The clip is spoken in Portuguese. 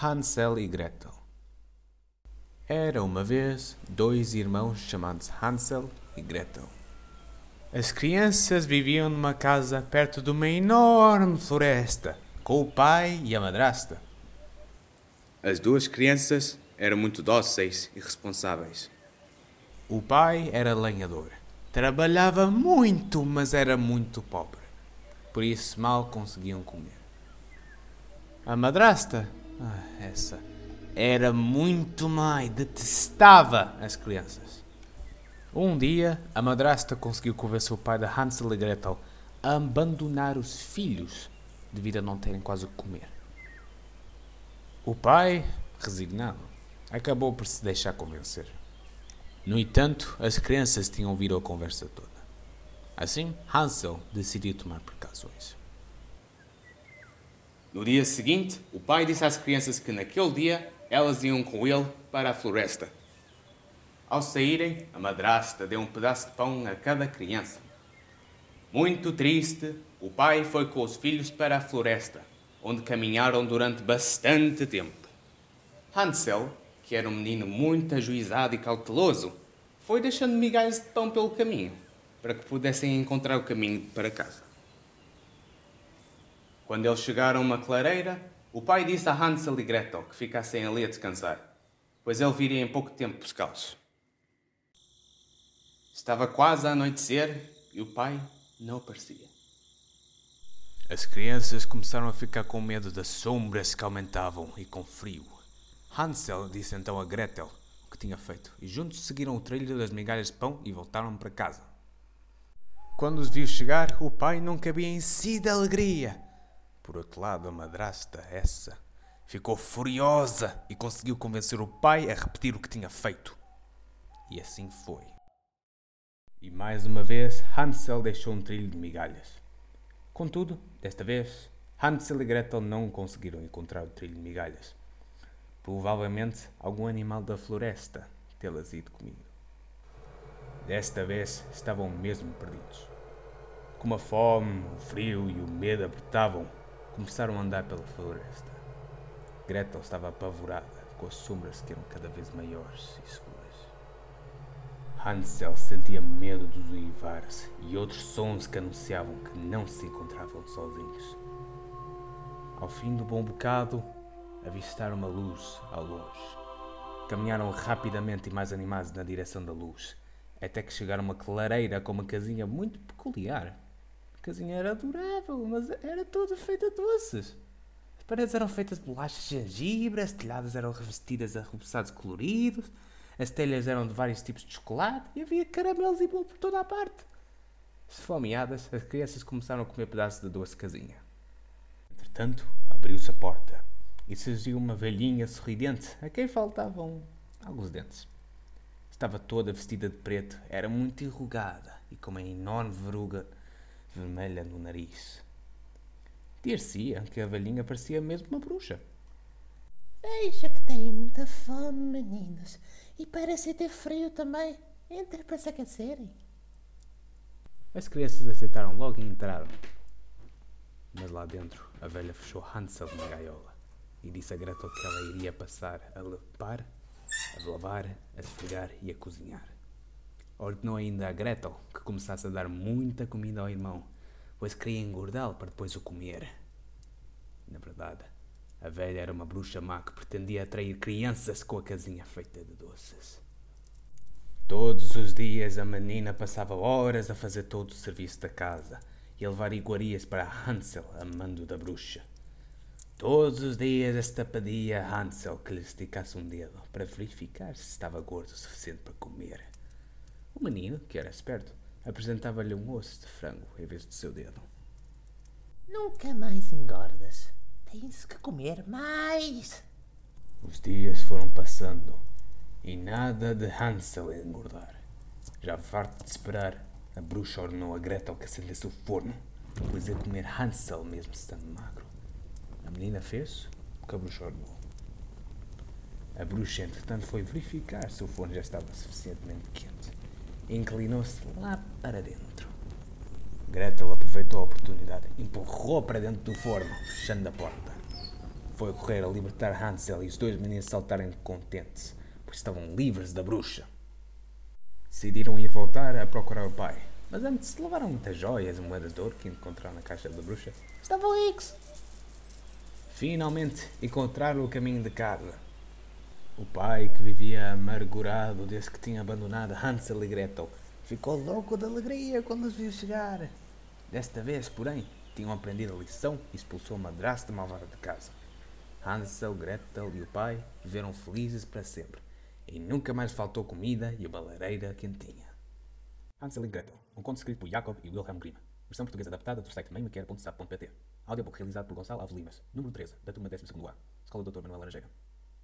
Hansel e Gretel. Era uma vez dois irmãos chamados Hansel e Gretel. As crianças viviam numa casa perto de uma enorme floresta, com o pai e a madrasta. As duas crianças eram muito dóceis e responsáveis. O pai era lenhador. Trabalhava muito, mas era muito pobre. Por isso mal conseguiam comer. A madrasta, essa, era muito má e detestava as crianças. Um dia, a madrasta conseguiu convencer o pai de Hansel e Gretel a abandonar os filhos devido a não terem quase o que comer. O pai, resignado, acabou por se deixar convencer. No entanto, as crianças tinham ouvido a conversa toda. Assim, Hansel decidiu tomar precauções. No dia seguinte, o pai disse às crianças que naquele dia elas iam com ele para a floresta. Ao saírem, a madrasta deu um pedaço de pão a cada criança. Muito triste, o pai foi com os filhos para a floresta, onde caminharam durante bastante tempo. Hansel, que era um menino muito ajuizado e cauteloso, foi deixando migalhas de pão pelo caminho, para que pudessem encontrar o caminho para casa. Quando eles chegaram a uma clareira, o pai disse a Hansel e Gretel que ficassem ali a descansar, pois ele viria em pouco tempo buscá-los. Estava quase a anoitecer e o pai não aparecia. As crianças começaram a ficar com medo das sombras que aumentavam e com frio. Hansel disse então a Gretel o que tinha feito e juntos seguiram o trilho das migalhas de pão e voltaram para casa. Quando os viu chegar, o pai não cabia em si de alegria. Por outro lado, a madrasta, essa, ficou furiosa e conseguiu convencer o pai a repetir o que tinha feito. E assim foi. E mais uma vez, Hansel deixou um trilho de migalhas. Contudo, desta vez, Hansel e Gretel não conseguiram encontrar o trilho de migalhas. Provavelmente, algum animal da floresta tê-las ido comigo. Desta vez, estavam mesmo perdidos. Como a fome, o frio e o medo apertavam, começaram a andar pela floresta. Gretel estava apavorada, com as sombras que eram cada vez maiores e escuras. Hansel sentia medo dos uivares e outros sons que anunciavam que não se encontravam sozinhos. Ao fim do bom bocado, avistaram uma luz ao longe. Caminharam rapidamente e mais animados na direção da luz, até que chegaram a uma clareira com uma casinha muito peculiar. A casinha era adorável, mas era toda feita de doces. As paredes eram feitas de bolachas de gengibre, as telhadas eram revestidas a reboçados coloridos, as telhas eram de vários tipos de chocolate e havia caramelos e bolo por toda a parte. Esfomeadas, as crianças começaram a comer pedaços da doce casinha. Entretanto, abriu-se a porta e surgiu uma velhinha sorridente a quem faltavam alguns dentes. Estava toda vestida de preto, era muito enrugada e com uma enorme verruga vermelha no nariz. Dir-se-ia que a velhinha parecia mesmo uma bruxa. Veja que têm muita fome, meninos, e parecem ter frio também. Entrem para se aquecerem. As crianças aceitaram logo e entraram. Mas lá dentro, a velha fechou Hansel na gaiola e disse a Gretel que ela iria passar a limpar, a lavar, a esfregar e a cozinhar. Ordenou ainda a Gretel que começasse a dar muita comida ao irmão, pois queria engordá-lo para depois o comer. Na verdade, a velha era uma bruxa má que pretendia atrair crianças com a casinha feita de doces. Todos os dias a menina passava horas a fazer todo o serviço da casa e a levar iguarias para Hansel, a mando da bruxa. Todos os dias esta pedia a Hansel que lhe esticasse um dedo para verificar se estava gordo o suficiente para comer. O menino, que era esperto, apresentava-lhe um osso de frango em vez do seu dedo. Nunca mais engordas. Tens que comer mais. Os dias foram passando e nada de Hansel engordar. Já farto de esperar, a bruxa ordenou a Gretel que acendesse o forno, pois ia comer Hansel mesmo estando magro. A menina fez o que a bruxa ordenou. A bruxa, entretanto, foi verificar se o forno já estava suficientemente quente e inclinou-se lá para dentro. Gretel aproveitou a oportunidade e empurrou para dentro do forno, fechando a porta. foi correr a libertar Hansel e os dois meninos saltarem contentes, pois estavam livres da bruxa. Decidiram ir voltar a procurar o pai, mas antes levaram muitas joias e moedas de ouro que encontraram na caixa da bruxa. Estavam ricos. Finalmente encontraram o caminho de casa. O pai, que vivia amargurado desde que tinha abandonado Hansel e Gretel, ficou louco de alegria quando os viu chegar. Desta vez, porém, tinham aprendido a lição e expulsou a madrasta malvada de casa. Hansel, Gretel e o pai viveram felizes para sempre, e nunca mais faltou comida e uma lareira quentinha. Hansel e Gretel, um conto escrito por Jacob e Wilhelm Grimm. Versão portuguesa adaptada do site meimaquera.sap.pt. Audiobook realizado por Gonçalo Alves Limas. Número 13, da turma 12º A. Escola Dr. Manuel Laranjeira.